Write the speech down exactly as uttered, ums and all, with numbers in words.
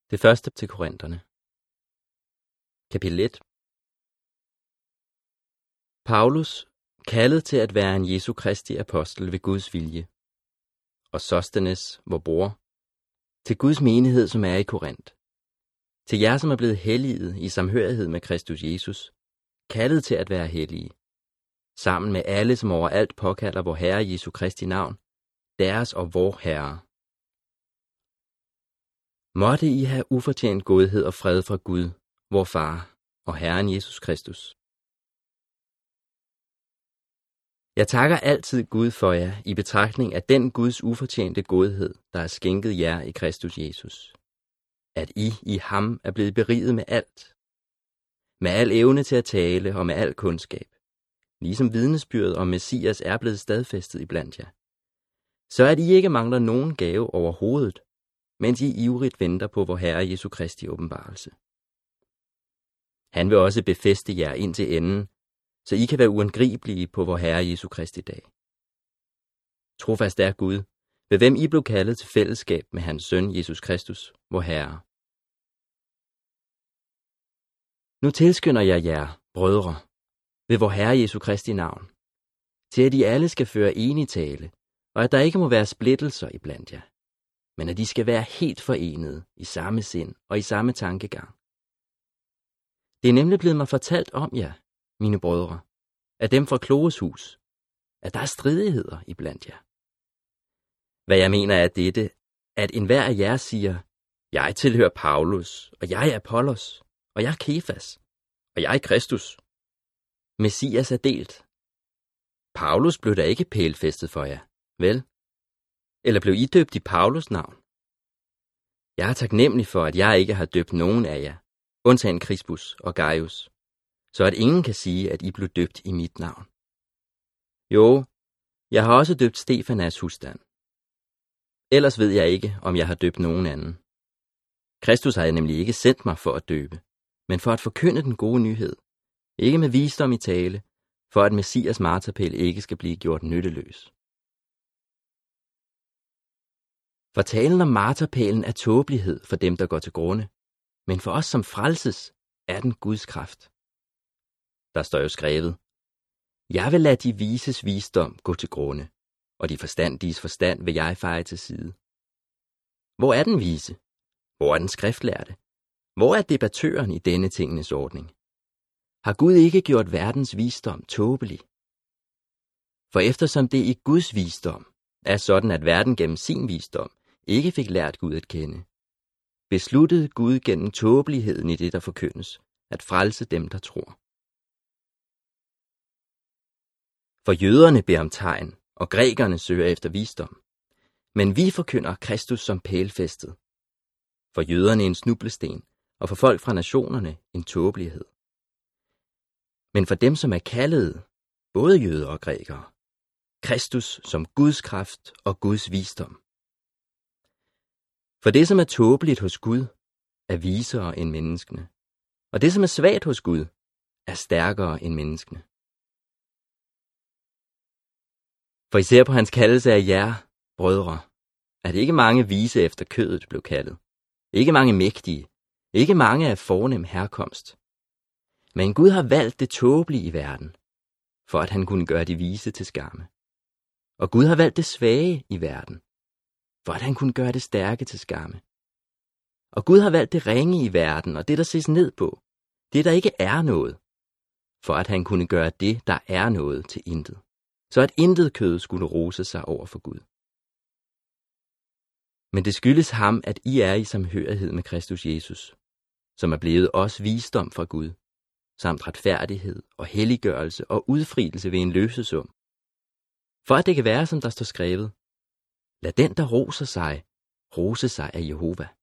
Det første til Korinterne. Kapitel et. Paulus, kaldet til at være en Jesu Kristi apostel ved Guds vilje, og Sostenes, vor bror, til Guds menighed, som er i Korint. Til jer, som er blevet helliget i samhørighed med Kristus Jesus, kaldet til at være hellige, sammen med alle, som overalt påkalder vor Herre Jesu Kristi navn, deres og vor Herre. Måtte I have ufortjent godhed og fred fra Gud, vor Far og Herren Jesus Kristus. Jeg takker altid Gud for jer i betragtning af den Guds ufortjente godhed, der er skænket jer i Kristus Jesus. At I i ham er blevet beriget med alt. Med al evne til at tale og med al kundskab. Ligesom vidnesbyrdet om Messias er blevet stadfæstet iblandt jer. Så at I ikke mangler nogen gave overhovedet, mens I ivrigt venter på vor Herre Jesu Kristi åbenbarelse. Han vil også befæste jer indtil enden, så I kan være uangribelige på vor Herre Jesu Kristi dag. Trofast er Gud, ved hvem I blev kaldet til fællesskab med hans søn Jesus Kristus, vor Herre. Nu tilskynder jeg jer, brødre, ved vor Herre Jesu Kristi navn, til at I alle skal føre enig tale, og at der ikke må være splittelser iblandt jer, men at de skal være helt forenede i samme sind og i samme tankegang. Det er nemlig blevet mig fortalt om jer, mine brødre, af dem fra Kloes hus, at der er stridigheder iblandt jer. Hvad jeg mener er dette, at enhver af jer siger, jeg tilhører Paulus, og jeg er Apollos, og jeg er Kefas, og jeg er Kristus. Messias er delt. Paulus blev da ikke pælfæstet for jer, vel? Eller blev I døbt i Paulus navn? Jeg er taknemmelig for, at jeg ikke har døbt nogen af jer, undtagen Crispus og Gaius, så at ingen kan sige, at I blev døbt i mit navn. Jo, jeg har også døbt Stefanas husstand. Ellers ved jeg ikke, om jeg har døbt nogen anden. Kristus har nemlig ikke sendt mig for at døbe, men for at forkynde den gode nyhed, ikke med visdom i tale, for at Messias marterpæl ikke skal blive gjort nytteløs. For talen om marterpælen er tåbelighed for dem, der går til grunde, men for os som frelses er den Guds kraft. Der står jo skrevet, jeg vil lade de vises visdom gå til grunde, og de forstandiges forstand vil jeg feje til side. Hvor er den vise? Hvor er den skriftlærte? Hvor er debattøren i denne tingenes ordning? Har Gud ikke gjort verdens visdom tåbelig? For eftersom det i Guds visdom er sådan, at verden gennem sin visdom ikke fik lært Gud at kende, besluttede Gud gennem tåbeligheden i det, der forkyndes, at frelse dem, der tror. For jøderne beder om tegn, og grækerne søger efter visdom. Men vi forkynder Kristus som pælfæstet. For jøderne en snublesten, og for folk fra nationerne en tåbelighed. Men for dem, som er kaldede, både jøder og grækere, Kristus som Guds kraft og Guds visdom. For det, som er tåbeligt hos Gud, er visere end menneskene. Og det, som er svagt hos Gud, er stærkere end menneskene. For især på hans kaldelse af jer, brødre, at ikke mange vise efter kødet blev kaldet. Ikke mange mægtige. Ikke mange af fornem herkomst. Men Gud har valgt det tåbelige i verden, for at han kunne gøre de vise til skamme. Og Gud har valgt det svage i verden, for at han kunne gøre det stærke til skamme. Og Gud har valgt det ringe i verden, og det, der ses ned på, det, der ikke er noget, for at han kunne gøre det, der er noget, til intet, så at intet kød skulle rose sig over for Gud. Men det skyldes ham, at I er i samhørighed med Kristus Jesus, som er blevet os visdom fra Gud, samt retfærdighed og helliggørelse og udfrielse ved en løsesum. For at det kan være, som der står skrevet, lad den, der roser sig, rose sig af Jehova.